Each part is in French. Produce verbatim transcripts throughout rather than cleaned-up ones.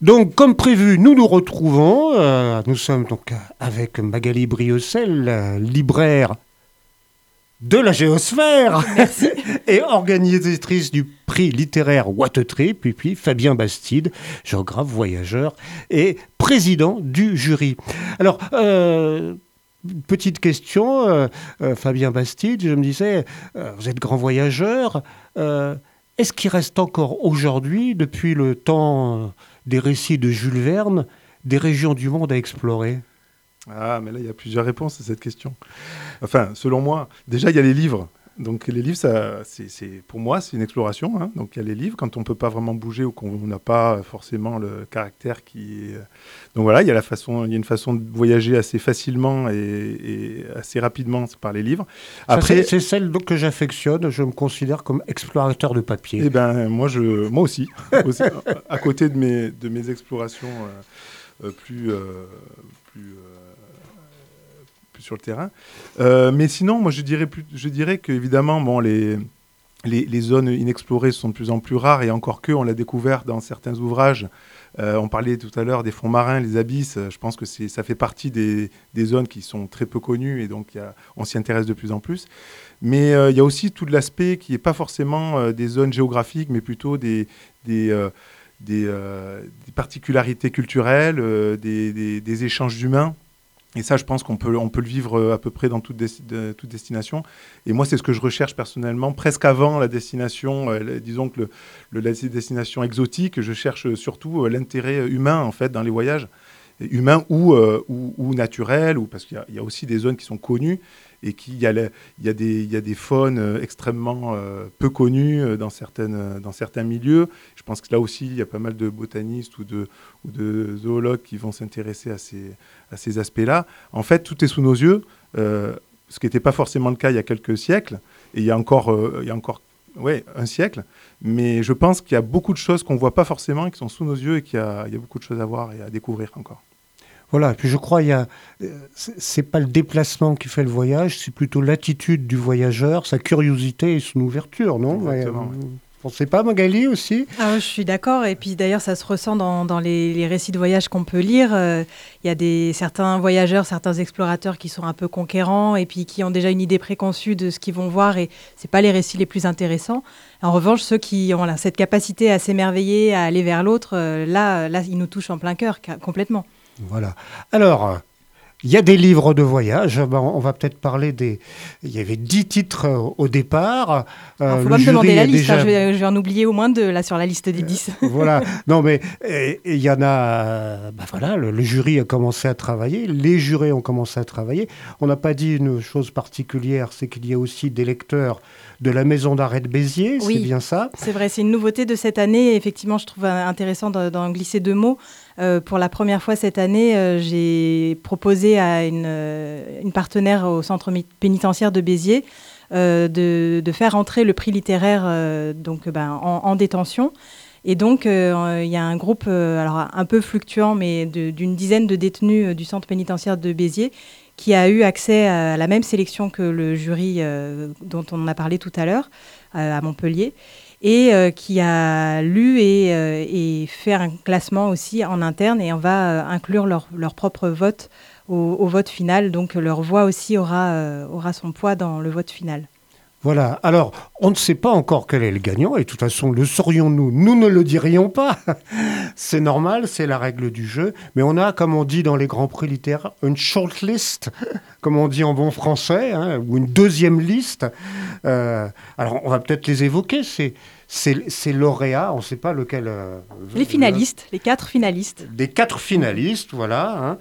Donc, comme prévu, nous nous retrouvons. Euh, nous sommes donc avec Magali Briocel, euh, libraire de la Géosphère et organisatrice du prix littéraire Watt-Trip, et puis Fabien Bastide, géographe, voyageur et président du jury. Alors, euh, petite question, euh, euh, Fabien Bastide, je me disais, euh, vous êtes grand voyageur, euh, est-ce qu'il reste encore aujourd'hui, depuis le temps des récits de Jules Verne, des régions du monde à explorer ? Ah, mais là, il y a plusieurs réponses à cette question. Enfin, selon moi, déjà, il y a les livres. Donc, les livres, ça, c'est, c'est, pour moi, c'est une exploration. Hein. Donc, il y a les livres, quand on ne peut pas vraiment bouger ou qu'on n'a pas forcément le caractère qui est... Donc, voilà, il y a, la façon, il y a une façon de voyager assez facilement et, et assez rapidement par les livres. Après, c'est, c'est celle donc, que j'affectionne. Je me considère comme explorateur de papier. Eh bien, moi, je, moi aussi. aussi à côté de mes, de mes explorations euh, euh, plus... Euh, plus euh, sur le terrain. Euh, mais sinon, moi, je dirais, plus, je dirais qu'évidemment, bon, les, les, les zones inexplorées sont de plus en plus rares, et encore que, on l'a découvert dans certains ouvrages. Euh, on parlait tout à l'heure des fonds marins, les abysses. Je pense que c'est, ça fait partie des, des zones qui sont très peu connues, et donc y a, on s'y intéresse de plus en plus. Mais il euh, y a aussi tout l'aspect qui n'est pas forcément euh, des zones géographiques, mais plutôt des... des euh, Des, euh, des particularités culturelles, euh, des, des, des échanges humains. Et ça, je pense qu'on peut, on peut le vivre à peu près dans toute, des, de, toute destination. Et moi, c'est ce que je recherche personnellement, presque avant la destination, euh, disons que le, le, la destination exotique, je cherche surtout euh, l'intérêt humain, en fait, dans les voyages. Humain ou, euh, ou, ou naturel, ou, parce qu'il y a, il y a aussi des zones qui sont connues et qu'il y a, les, il y a, des, il y a des faunes extrêmement euh, peu connues dans, certaines, dans certains milieux. Je pense que là aussi, il y a pas mal de botanistes ou de, ou de zoologues qui vont s'intéresser à ces, à ces aspects-là. En fait, tout est sous nos yeux, euh, ce qui n'était pas forcément le cas il y a quelques siècles, et il y a encore, euh, il y a encore ouais, un siècle. Mais je pense qu'il y a beaucoup de choses qu'on ne voit pas forcément et qui sont sous nos yeux, et qu'il y a, il y a beaucoup de choses à voir et à découvrir encore. Voilà, et puis je crois qu'il y a, c'est pas le déplacement qui fait le voyage, c'est plutôt l'attitude du voyageur, sa curiosité et son ouverture, non ? Exactement. Vous ne pensez pas, Magali, aussi ? Ah, je suis d'accord, et puis d'ailleurs ça se ressent dans, dans les, les récits de voyage qu'on peut lire. Il euh, y a des, certains voyageurs, certains explorateurs qui sont un peu conquérants et puis qui ont déjà une idée préconçue de ce qu'ils vont voir, et ce pas les récits les plus intéressants. En revanche, ceux qui ont là, cette capacité à s'émerveiller, à aller vers l'autre, euh, là, là, ils nous touchent en plein cœur, complètement. Voilà. Alors, il y a des livres de voyage. Ben, on va peut-être parler des... Il y avait dix titres au départ. Il euh, faut pas me demander la liste. Déjà... Hein, je, vais, je vais en oublier au moins deux là, sur la liste des dix. Euh, voilà. Non, mais il y en a... Ben, voilà, le, le jury a commencé à travailler. Les jurés ont commencé à travailler. On n'a pas dit une chose particulière, c'est qu'il y a aussi des lecteurs de la Maison d'arrêt de Béziers. Oui, c'est bien ça ? C'est vrai, c'est une nouveauté de cette année. Effectivement, je trouve intéressant d'en glisser deux mots. Euh, pour la première fois cette année, euh, j'ai proposé à une, euh, une partenaire au centre pénitentiaire de Béziers euh, de, de faire entrer le prix littéraire euh, donc, ben, en, en détention. Et donc, il euh, y a un groupe euh, alors, un peu fluctuant, mais de, d'une dizaine de détenus euh, du centre pénitentiaire de Béziers qui a eu accès à la même sélection que le jury euh, dont on a parlé tout à l'heure, euh, à Montpellier, et euh, qui a lu et, euh, et fait un classement aussi en interne, et on va euh, inclure leur, leur propre vote au, au vote final. Donc leur voix aussi aura, euh, aura son poids dans le vote final. Voilà. Alors, on ne sait pas encore quel est le gagnant, et de toute façon, le saurions-nous ? Nous ne le dirions pas. C'est normal, c'est la règle du jeu. Mais on a, comme on dit dans les grands prix littéraires, une shortlist, comme on dit en bon français, hein, ou une deuxième liste. Euh, alors, on va peut-être les évoquer, ces, ces, ces lauréats, on ne sait pas lequel... Euh, les finalistes, le... les quatre finalistes. Des quatre finalistes, voilà. Hein.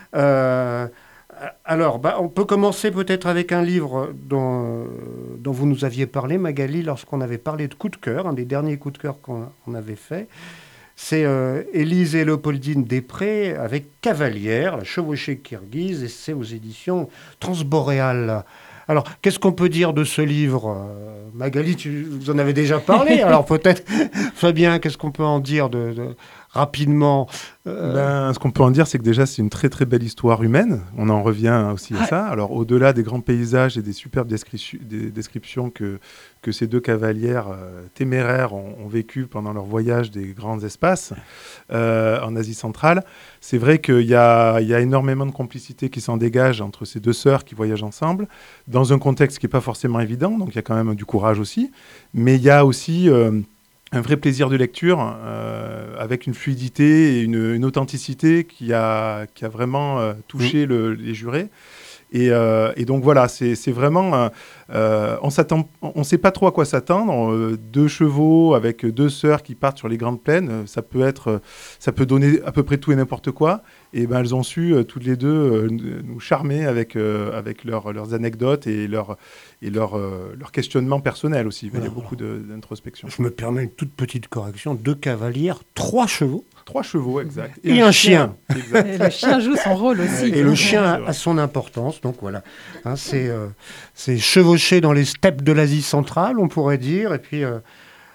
Euh, Alors, bah, on peut commencer peut-être avec un livre dont, dont vous nous aviez parlé, Magali, lorsqu'on avait parlé de coup de cœur, un des derniers coups de cœur qu'on on avait fait. C'est euh, Élise et Léopoldine Després avec Cavalière, la chevauchée kirghize, et c'est aux éditions Transboréales. Alors, qu'est-ce qu'on peut dire de ce livre ? Magali, tu vous en avais déjà parlé, alors peut-être, Fabien, qu'est-ce qu'on peut en dire de, de... rapidement. Euh... Ben, ce qu'on peut en dire, c'est que déjà, c'est une très très belle histoire humaine. On en revient aussi à ouais. ça. Alors, au-delà des grands paysages et des superbes descri- des descriptions que, que ces deux cavalières euh, téméraires ont, ont vécues pendant leur voyage des grands espaces euh, en Asie centrale, c'est vrai qu'il y a, il y a énormément de complicité qui s'en dégage entre ces deux sœurs qui voyagent ensemble, dans un contexte qui n'est pas forcément évident, donc il y a quand même du courage aussi. Mais il y a aussi... Euh, un vrai plaisir de lecture euh, avec une fluidité et une, une authenticité qui a, qui a vraiment euh, touché mmh. le, les jurés. Et, euh, et donc voilà, c'est, c'est vraiment... Euh, on s'attend, on ne sait pas trop à quoi s'attendre. Euh, deux chevaux avec deux sœurs qui partent sur les grandes plaines, ça peut, être, ça peut donner à peu près tout et n'importe quoi. Et ben, elles ont su, euh, toutes les deux, euh, nous charmer avec, euh, avec leur, leurs anecdotes et leur, et leur, euh, leur questionnement personnel aussi. Voilà, il y a beaucoup de, d'introspection. Je me permets une toute petite correction. Deux cavalières, trois chevaux. Trois chevaux, exact. Et, et un, un chien. chien. Exact. Et le chien joue son rôle aussi. Et le chien a, a son importance. Donc voilà, hein, c'est, euh, c'est chevauché dans les steppes de l'Asie centrale, on pourrait dire. Et puis, euh,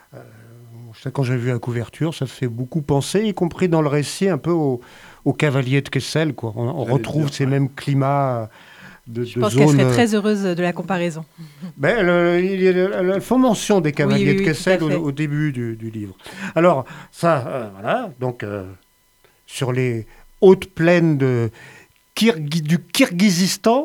euh, quand j'ai vu la couverture, ça fait beaucoup penser, y compris dans le récit, un peu au, au cavalier de Kessel, quoi. On, on retrouve dire, ces ouais. mêmes climats. De, Je de pense zone... qu'elle serait très heureuse de la comparaison. Ben, le, il, elles font mention des cavaliers oui, oui, de Kessel au, au début du, du livre. Alors, ça, euh, voilà, donc, euh, sur les hautes plaines de Kirghi, du Kirghizistan.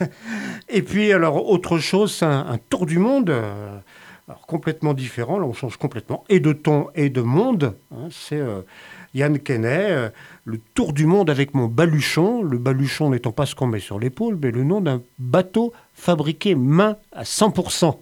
Et puis, alors, autre chose, c'est un, un tour du monde, euh, alors, complètement différent. Là, on change complètement, et de ton et de monde. Hein, c'est euh, Yann Kenney, euh, le tour du monde avec mon baluchon. Le baluchon n'étant pas ce qu'on met sur l'épaule, mais le nom d'un bateau fabriqué main à cent pour cent.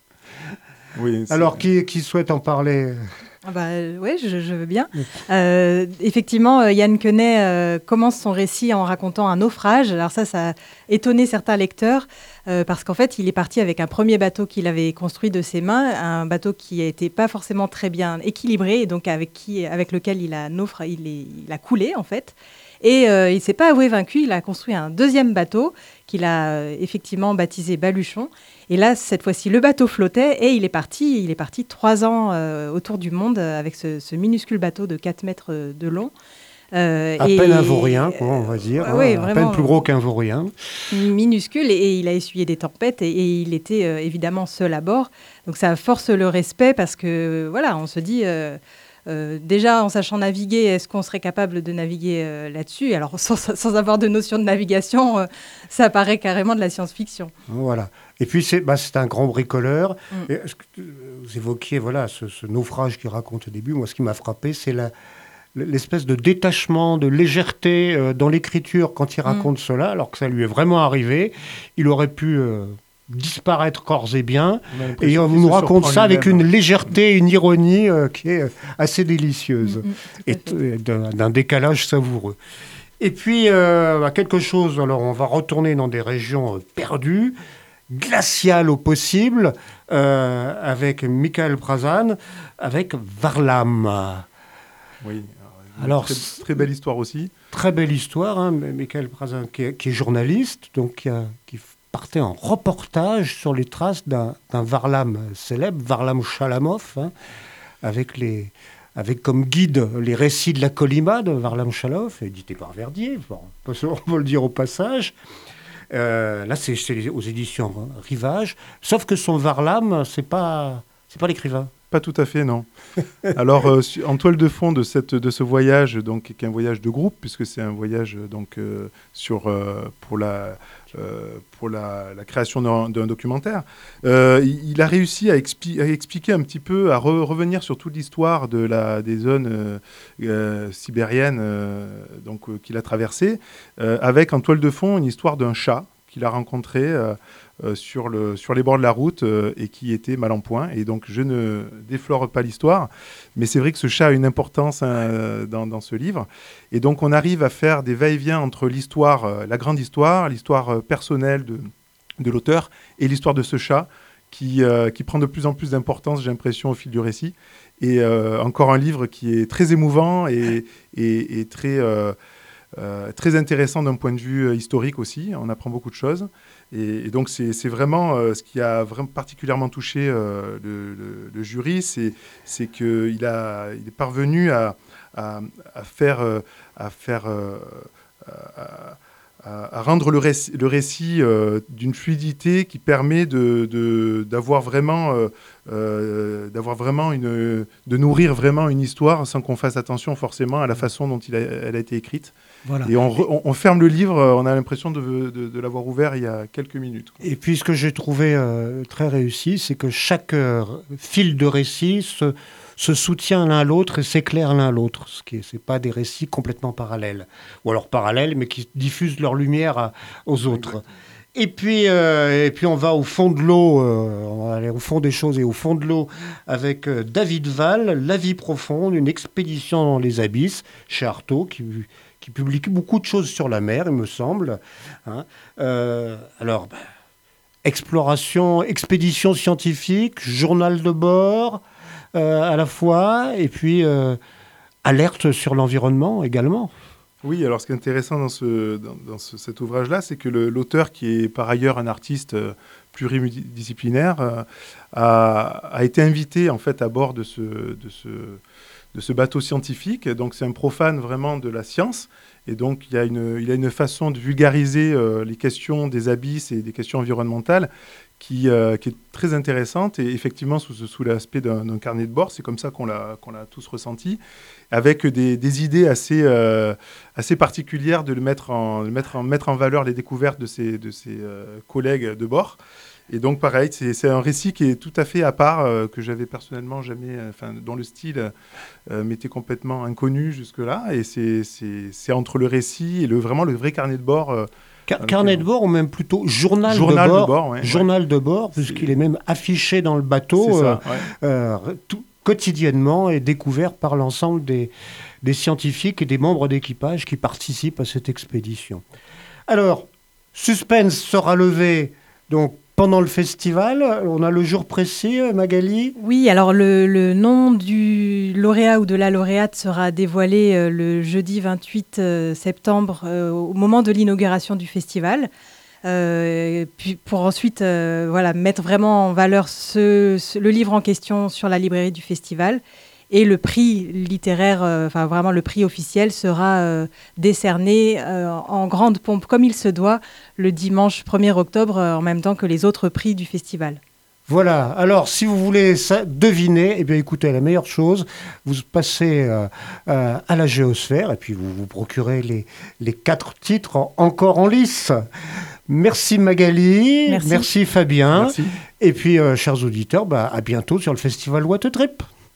Oui, alors, qui, qui souhaite en parler ? Ah bah, oui, je, je veux bien. Euh, effectivement, Yann Kenney euh, commence son récit en racontant un naufrage. Alors ça, ça a étonné certains lecteurs euh, parce qu'en fait, il est parti avec un premier bateau qu'il avait construit de ses mains, un bateau qui n'était pas forcément très bien équilibré et donc avec, qui, avec lequel il a, naufra- il, est, il a coulé en fait. Et euh, il ne s'est pas avoué vaincu, il a construit un deuxième bateau qu'il a euh, effectivement baptisé Baluchon. Et là, cette fois-ci, le bateau flottait et il est parti, il est parti trois ans euh, autour du monde avec ce, ce minuscule bateau de quatre mètres de long. Euh, à et, peine un vaurien, quoi, on va dire. Euh, hein, oui, à peine plus gros qu'un vaurien. Minuscule, et, et il a essuyé des tempêtes et, et il était euh, évidemment seul à bord. Donc ça force le respect parce que, voilà, on se dit... Euh, Euh, déjà, en sachant naviguer, est-ce qu'on serait capable de naviguer euh, là-dessus ? Alors, sans, sans avoir de notion de navigation, euh, ça paraît carrément de la science-fiction. Voilà. Et puis, c'est, bah, c'est un grand bricoleur. Mm. Et, est-ce que, vous évoquiez voilà, ce, ce naufrage qu'il raconte au début. Moi, ce qui m'a frappé, c'est la, l'espèce de détachement, de légèreté euh, dans l'écriture quand il raconte mm. cela, alors que ça lui est vraiment arrivé. Il aurait pu... Euh, disparaître corps et biens, et on nous raconte ça avec une légèreté, une ironie euh, qui est assez délicieuse, mmh, et t- d'un, d'un décalage savoureux. Et puis, euh, bah, quelque chose, alors on va retourner dans des régions euh, perdues, glaciales au possible, euh, avec Michael Prazan, avec Varlam. Oui, alors, très, très belle histoire aussi. Très belle histoire, hein, Michael Prazan, qui est, qui est journaliste, donc qui, a, qui partait en reportage sur les traces d'un, d'un Varlam célèbre, Varlam Chalamov, hein, avec, les, avec comme guide les récits de la Colima de Varlam Chalamov, édité par Verdier, bon, on peut le dire au passage. Euh, là, c'est, c'est aux éditions hein, Rivage, sauf que son Varlam, c'est pas, c'est pas l'écrivain. Pas tout à fait, non. Alors, euh, en toile de fond de, cette, de ce voyage, donc, qui est un voyage de groupe, puisque c'est un voyage donc, euh, sur, euh, pour, la, euh, pour la, la création d'un, d'un documentaire, euh, il, il a réussi à, expli- à expliquer un petit peu, à re- revenir sur toute l'histoire de la, des zones euh, euh, sibériennes euh, donc, euh, qu'il a traversées, euh, avec en toile de fond une histoire d'un chat qu'il a rencontré euh, euh, sur, le, sur les bords de la route euh, et qui était mal en point. Et donc, je ne déflore pas l'histoire, mais c'est vrai que ce chat a une importance hein, dans, dans ce livre. Et donc, on arrive à faire des va-et-vient entre l'histoire, euh, la grande histoire, l'histoire euh, personnelle de, de l'auteur et l'histoire de ce chat qui, euh, qui prend de plus en plus d'importance, j'ai l'impression, au fil du récit. Et euh, encore un livre qui est très émouvant et, et, et très... Euh, Euh, très intéressant d'un point de vue euh, historique aussi, on apprend beaucoup de choses et, et donc c'est, c'est vraiment euh, ce qui a vraiment particulièrement touché euh, le, le, le jury, c'est, c'est qu'il a, il est parvenu à, à, à faire, euh, à, faire euh, à, à, à rendre le récit, le récit euh, d'une fluidité qui permet de, de, d'avoir vraiment, euh, euh, d'avoir vraiment une, de nourrir vraiment une histoire sans qu'on fasse attention forcément à la façon dont il a, elle a été écrite. Voilà. Et on, re, on, on ferme le livre, on a l'impression de, de, de l'avoir ouvert il y a quelques minutes. Quoi. Et puis ce que j'ai trouvé euh, très réussi, c'est que chaque euh, fil de récit se, se soutient l'un l'autre et s'éclaire l'un l'autre. Ce qui n'est pas des récits complètement parallèles. Ou alors parallèles, mais qui diffusent leur lumière à, aux autres. Et puis, euh, et puis on va au fond de l'eau, euh, on va aller au fond des choses et au fond de l'eau avec euh, David Val, La vie profonde, une expédition dans les abysses, chez Artaud, qui... qui publie beaucoup de choses sur la mer, il me semble. Hein. Euh, alors, bah, exploration, expédition scientifique, journal de bord euh, à la fois, et puis euh, alerte sur l'environnement également. Oui, alors ce qui est intéressant dans, ce, dans, dans ce, cet ouvrage-là, c'est que le, l'auteur, qui est par ailleurs un artiste euh, pluridisciplinaire, euh, a, a été invité en fait à bord de ce... De ce de ce bateau scientifique. Donc c'est un profane vraiment de la science. Et donc il y a une, il a une façon de vulgariser euh, les questions des abysses et des questions environnementales qui, euh, qui est très intéressante. Et effectivement, sous, sous l'aspect d'un, d'un carnet de bord, c'est comme ça qu'on l'a, qu'on l'a tous ressenti, avec des, des idées assez, euh, assez particulières de le mettre en, de mettre en, mettre en valeur les découvertes de ses, de ses euh, collègues de bord. Et donc, pareil, c'est, c'est un récit qui est tout à fait à part, euh, que j'avais personnellement jamais... Enfin, euh, dont le style euh, m'était complètement inconnu jusque-là. Et c'est, c'est, c'est entre le récit et le, vraiment le vrai carnet de bord... Euh, Car- carnet de bord, ou même plutôt journal, journal de bord, de bord, ouais, journal ouais. de bord, puisqu'il est même affiché dans le bateau, c'est ça, euh, ouais. euh, tout, quotidiennement, et découvert par l'ensemble des, des scientifiques et des membres d'équipage qui participent à cette expédition. Alors, suspense sera levé, donc, pendant le festival. On a le jour précis, Magali ? Oui, alors le, le nom du lauréat ou de la lauréate sera dévoilé euh, le jeudi vingt-huit septembre euh, au moment de l'inauguration du festival. Euh, puis pour ensuite euh, voilà, mettre vraiment en valeur ce, ce, le livre en question sur la librairie du festival. Et le prix littéraire, euh, enfin vraiment le prix officiel, sera euh, décerné euh, en grande pompe, comme il se doit, le dimanche premier octobre, euh, en même temps que les autres prix du festival. Voilà, alors si vous voulez ça, deviner, eh bien écoutez, la meilleure chose, vous passez euh, euh, à la Géosphère et puis vous vous procurez les, les quatre titres en, encore en lice. Merci Magali, merci, merci Fabien, merci. Et puis euh, chers auditeurs, bah, à bientôt sur le Festival What a Trip.